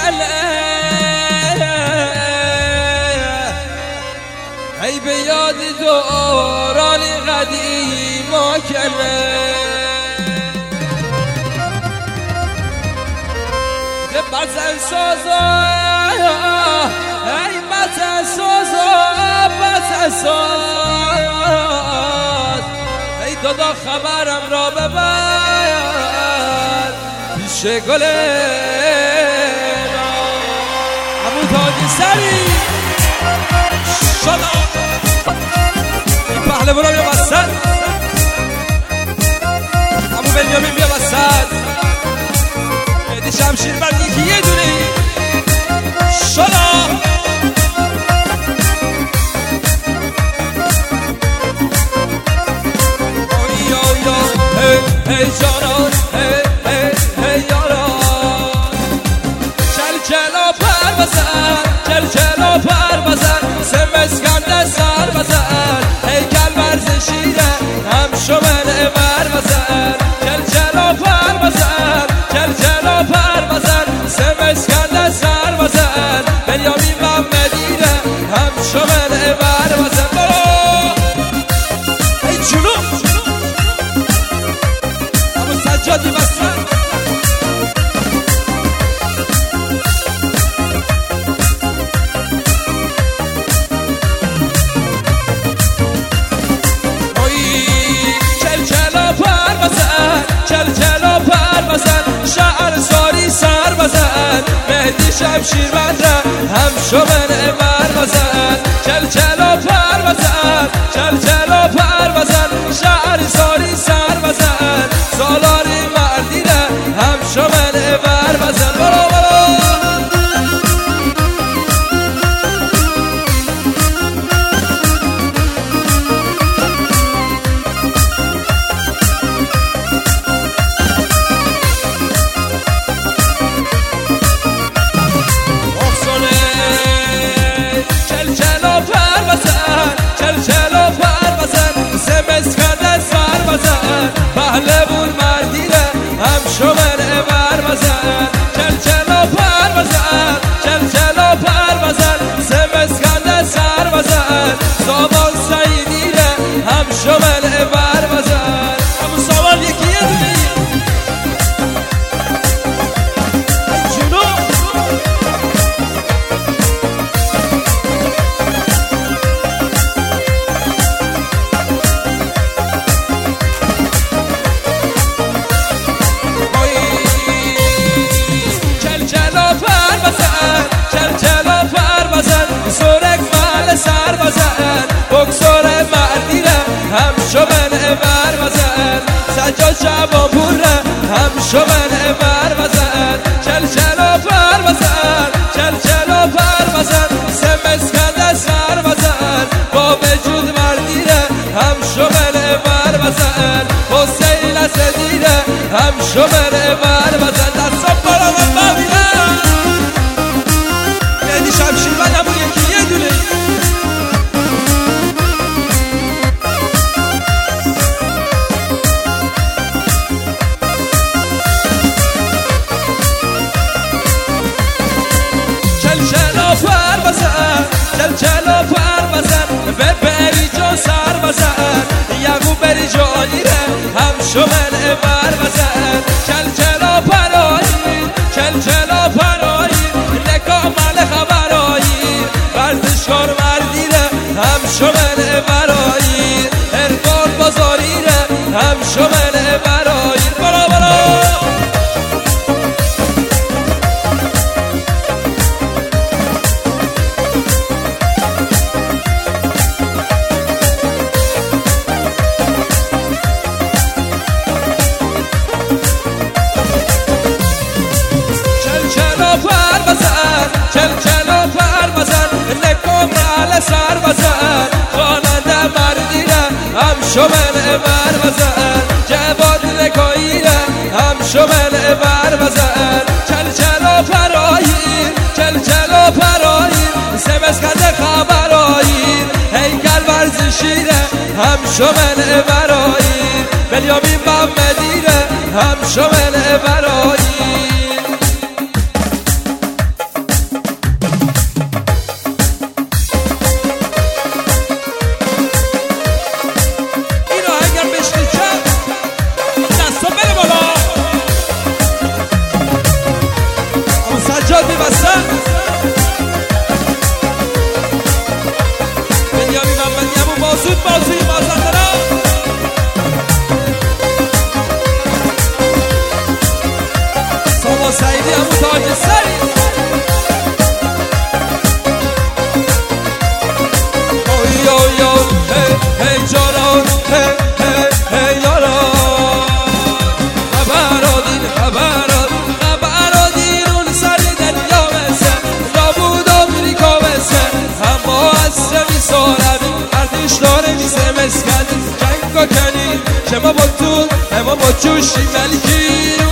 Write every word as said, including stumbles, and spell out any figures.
کله ای به یاد دوران قدیم و کله بزن سازا ای بزن سازا بزن ساز ای دادا خبرم را ببر پیش گله همون تاجی سری شلا این پهلوانا بیا بستن همون بنیامین بیا بستن مهدی شمشیر بند یکی یه دونه شلا ای جانان ای ای ای یاران چل چلا پر بزن چل چلا پر بزن سه مسکنده سر بزن ای کل ورزشیره هم شمله بر بزن چل چلا پر بزن چل چلا پر بزن سه مسکنده سر بزن بنیامین محمدیره هم شمله بر بزن ای جنوب سجادی بستن چل چلا پر بزن چل چلا پر بزن شعر ساری سر بزن مهدی شمشیر بندره هم شمله بر بزن چل چلا پر بزن چل چلا پر بزن شعر ساری سر بزن سالاری مردیره هم شمله بر بزن برو برو چل چلا پر بزن چل چلا پر بزن سه مسکنده سر بزن پهلوان مردیره هم شمله بر بزن چل چلا پر بزن چل چلا پر بزن سه مسکنده سر بزن سامان سعیدیره هم شمله بر بزن همون سامان یکی یه دونه سر بزن بکسور مردیره هم شمله بر بزن سجاد شبان پوره هم شمله بر بزن چل چلا پر بزن چل چلا پر بزن سه مسکنده سر بزن با وجود مردیره هم شمله بر بزن حسین اسدیره هم شمله بر بزن دستم بالا من ببینم مهدی شمشیر بند همون یکی یه دونه پر بزن چل چلا پر بزن به بری جا سر بزن یعقوب بری جانیره هم شمله بر بزن چل چلا پرایی چل چلا پرایی نکامل خبرایی ورزشکار مردیره هم شمله برایی ارفان بازاریره هم شمله برایی برا برا چل چلا پر بزن نکام رال سر بزن خواننده مردیره هم شمله بر بزن جواد لکاییره هم شمله بر بزن چل چلا پرایی چل چلا پرایی سه مسکنده خبرایی هیکل ورزشیره هم شمله برایی بنیامین محمدیره هم شمله برایی سعیدی همون تاج سری اوی اوی اوی هی هی جاران هی هی هی یاران خبرادین خبرادین خبرادین اون سری دریا مثل رابود آمریکا مثل اما اصر میسارمی ارتش داره میسه مسکن جنگ کنی که ما با تو اما با جوشی ملکی